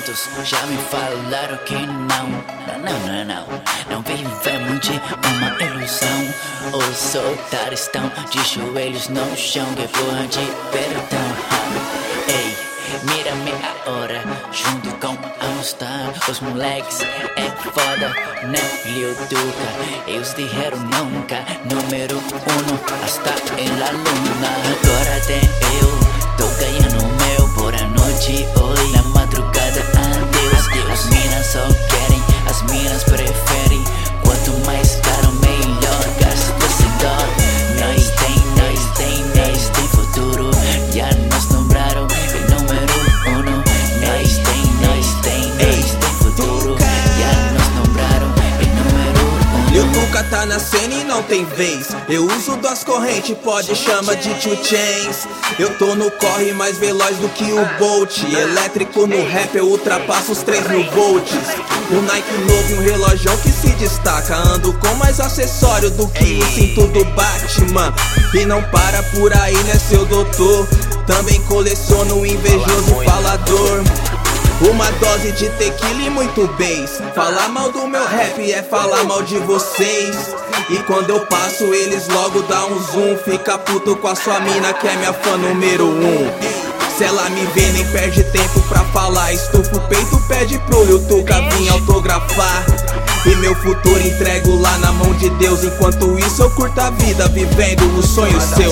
muitos já me falaram que não vivemos de uma ilusão. Os otários estão de joelhos no chão, que porra de perdão. Ei, mira meia hora, junto com All-Star. Os moleques é foda, né, Lil Duca? Eles disseram nunca, número 1, hasta en la luna. Agora até eu tô ganhando meu por a noite hoje. Na madrugada, adeus. As minas só querem, as minas preferem. Quanto mais caro, melhor. Gasta sem dó. Nós tem futuro. Já nos nombraram em número 1. Nós tem futuro. Já nos nombraram em número 1. Lil Duca tá na cena e não tem vez. Eu uso duas correntes, pode chama de 2 Chainz. Eu tô no corre mais veloz do que o Bolt. Elétrico no rap, eu ultrapasso os 3.000 volts. Um Nike novo e um relógio que se destaca. Ando com mais acessório do que o cinto do Batman. E não para por aí, né, seu doutor? Também coleciono invejoso falador. Uma dose de tequila e muito bass. Falar mal do meu rap é falar mal de vocês. E quando eu passo eles logo dá um zoom. Fica puto com a sua mina que é minha fã número 1. Se ela me vê nem perde tempo pra falar. Estufa o peito, pede pro Lil Duca vir autografar. E meu futuro entrego lá na mão de Deus. Enquanto isso eu curto a vida vivendo o sonho seu.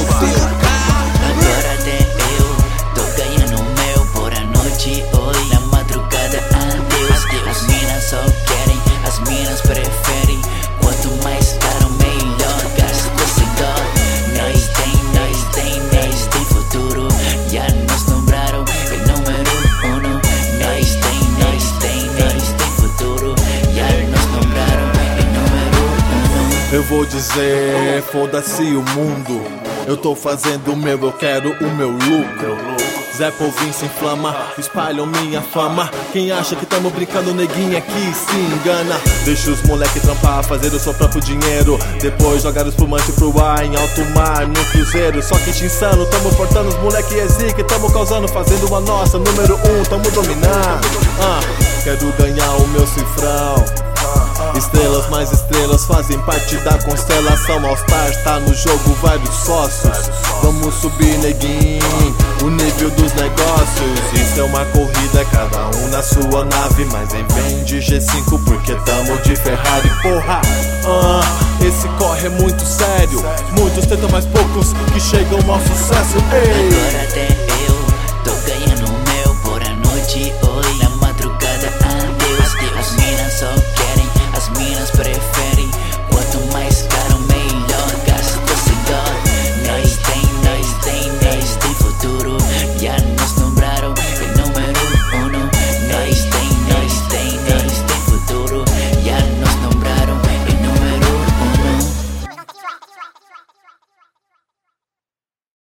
Agora até eu tô ganhando meu por a noite hoje. Na madrugada, adeus. As minas só querem, as minas preferem. Quanto mais caro, melhor. Gasta sem dó. Nós tem futuro. Já nos nombraram em número 1. Nós tem futuro. Já nos nombraram em número 1. Eu vou dizer, foda-se o mundo. Eu tô fazendo o meu, eu quero o meu lucro. Zé Povinho se inflama, espalham minha fama. Quem acha que tamo brincando, neguinha aqui se engana. Deixa os moleque trampar, fazer o seu próprio dinheiro. Depois jogar o espumante pro ar em alto mar, no cruzeiro. Só que te insano, tamo portando os moleque é zica. Tamo causando, fazendo a nossa, número 1, tamo dominando. Quero ganhar o meu cifrão. Estrelas mais estrelas fazem parte da constelação. All-Star tá no jogo, vários sócios. Vamos subir, neguinho, o nível dos negócios. Isso é uma corrida, cada um na sua nave. Mas nem vem de G5 porque tamo de Ferrari, porra. Esse corre é muito sério. Muitos tentam, mas poucos que chegam ao sucesso. Ei. Agora até